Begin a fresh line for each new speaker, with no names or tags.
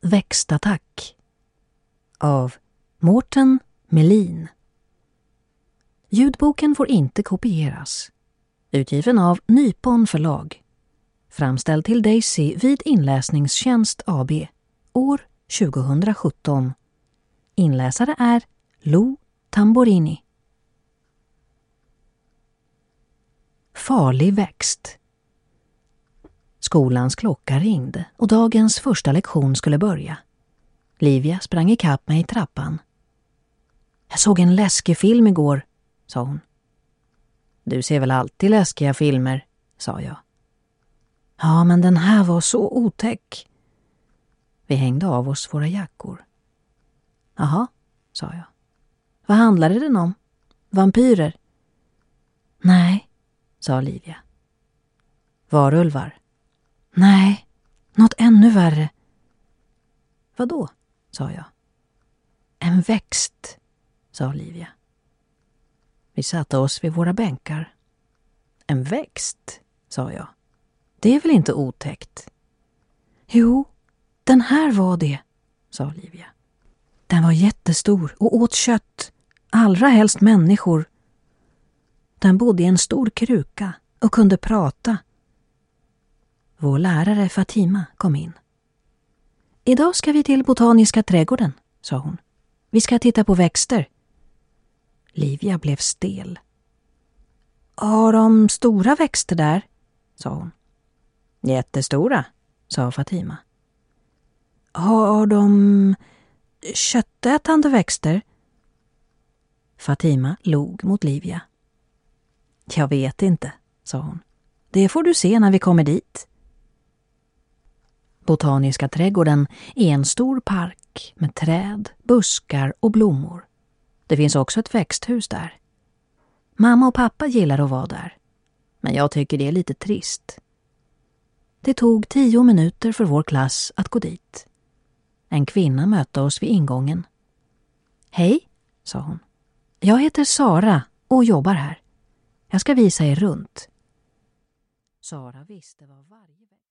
växtattack av Mårten Melin. Ljudboken får inte kopieras. Utgiven av Nypon förlag. Framställd till Daisy vid Inläsningstjänst AB. År 2017. Inläsare är Lo Tamborini. Farlig växt. Skolans klocka ringde och dagens första lektion skulle börja. Livia sprang ikapp mig i trappan. Jag såg en läskig film igår, sa hon. Du ser väl alltid läskiga filmer, sa jag. Ja, men den här var så otäck. Vi hängde av oss våra jackor. Jaha, sa jag. Vad handlade den om? Vampyrer? Nej, sa Livia. Varulvar? Nej, något ännu värre. Vadå, sa jag. En växt, sa Livia. Vi satte oss vid våra bänkar. En växt, sa jag. Det är väl inte otäckt? Jo, den här var det, sa Livia. Den var jättestor och åt kött, allra helst människor. Den bodde i en stor kruka och kunde prata. Vår lärare Fatima kom in. Idag ska vi till Botaniska trädgården, sa hon. Vi ska titta på växter. Livia blev stel. Har de stora växter där? Sa hon. Jättestora, sa Fatima. Har de köttätande växter? Fatima log mot Livia. Jag vet inte, sa hon. Det får du se när vi kommer dit. Botaniska trädgården är en stor park med träd, buskar och blommor. Det finns också ett växthus där. Mamma och pappa gillar att vara där. Men jag tycker det är lite trist. Det tog 10 minuter för vår klass att gå dit. En kvinna mötte oss vid ingången. Hej, sa hon. Jag heter Sara och jobbar här. Jag ska visa er runt. Sara visste vad varje